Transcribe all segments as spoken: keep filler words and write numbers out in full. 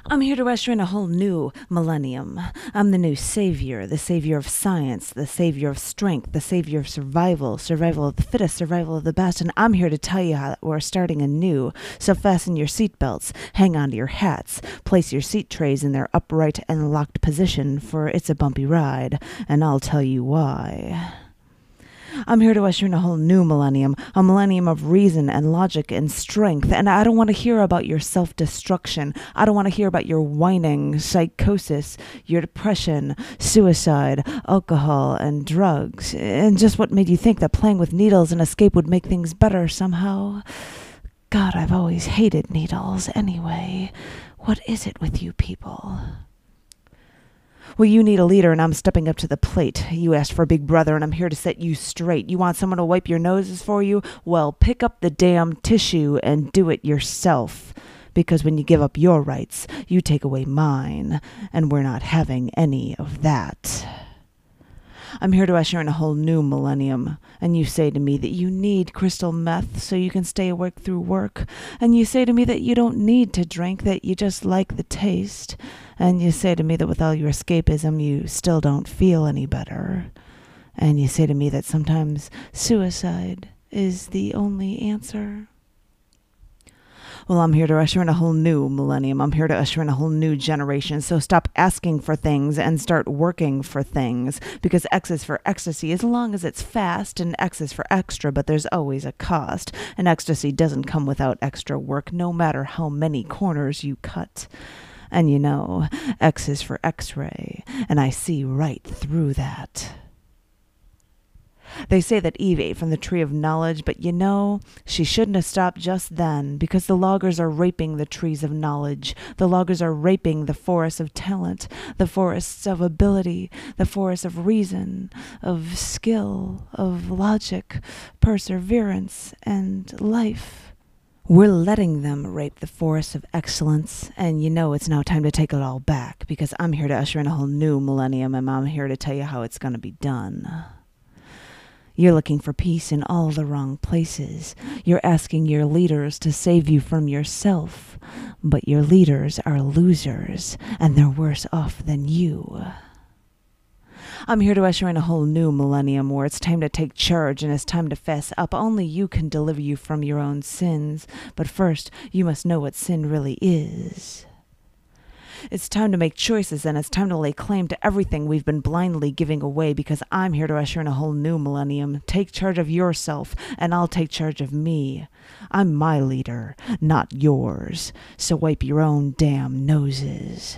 I'm here to usher in a whole new millennium. I'm the new savior, the savior of science, the savior of strength, the savior of survival, survival of the fittest, survival of the best, and I'm here to tell you how we're starting anew. So fasten your seatbelts, hang on to your hats, place your seat trays in their upright and locked position, for it's a bumpy ride, and I'll tell you why. I'm here to usher in a whole new millennium, a millennium of reason and logic and strength, and I don't want to hear about your self-destruction. I don't want to hear about your whining, psychosis, your depression, suicide, alcohol, and drugs, and just what made you think that playing with needles and escape would make things better somehow. God, I've always hated needles anyway. What is it with you people? Well, you need a leader, and I'm stepping up to the plate. You asked for a big brother, and I'm here to set you straight. You want someone to wipe your noses for you? Well, pick up the damn tissue and do it yourself. Because when you give up your rights, you take away mine, and we're not having any of that. I'm here to usher in a whole new millennium, and you say to me that you need crystal meth so you can stay awake through work, and you say to me that you don't need to drink, that you just like the taste, and you say to me that with all your escapism you still don't feel any better, and you say to me that sometimes suicide is the only answer. Well, I'm here to usher in a whole new millennium. I'm here to usher in a whole new generation. So stop asking for things and start working for things. Because X is for ecstasy as long as it's fast, and X is for extra, but there's always a cost. And ecstasy doesn't come without extra work, no matter how many corners you cut. And you know, X is for X-ray, and I see right through that. They say that Eve ate from the tree of knowledge, but you know, she shouldn't have stopped just then, because the loggers are raping the trees of knowledge. The loggers are raping the forests of talent, the forests of ability, the forests of reason, of skill, of logic, perseverance, and life. We're letting them rape the forests of excellence, and you know it's now time to take it all back, because I'm here to usher in a whole new millennium, and I'm here to tell you how it's going to be done. You're looking for peace in all the wrong places. You're asking your leaders to save you from yourself. But your leaders are losers, and they're worse off than you. I'm here to usher in a whole new millennium where it's time to take charge and it's time to fess up. Only you can deliver you from your own sins. But first, you must know what sin really is. It's time to make choices, and it's time to lay claim to everything we've been blindly giving away, because I'm here to usher in a whole new millennium. Take charge of yourself, and I'll take charge of me. I'm my leader, not yours. So wipe your own damn noses.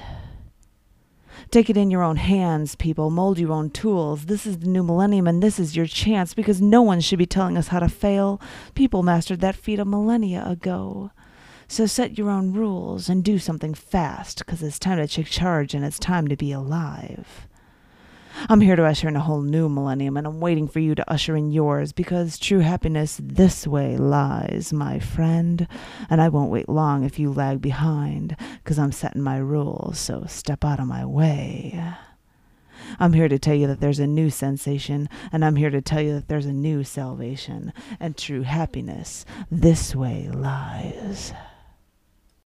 Take it in your own hands, people. Mold your own tools. This is the new millennium, and this is your chance, because no one should be telling us how to fail. People mastered that feat a millennia ago. So set your own rules and do something fast, because it's time to take charge and it's time to be alive. I'm here to usher in a whole new millennium, and I'm waiting for you to usher in yours, because true happiness this way lies, my friend. And I won't wait long if you lag behind, because I'm setting my rules, so step out of my way. I'm here to tell you that there's a new sensation, and I'm here to tell you that there's a new salvation, and true happiness this way lies.